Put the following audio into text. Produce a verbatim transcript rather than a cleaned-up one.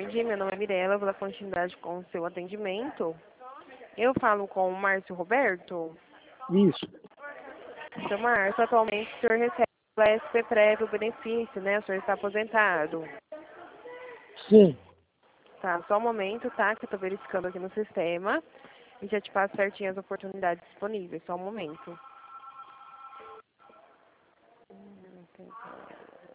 tarde, meu nome é Mirella, vou dar continuidade com o seu atendimento. Eu falo com o Márcio Roberto. Isso. Seu Márcio, atualmente o senhor recebe o S P prévio benefício, né? O senhor está aposentado. Sim. Tá, só um momento, tá? Que eu tô verificando aqui no sistema. E já te passo certinho as oportunidades disponíveis. Só um momento.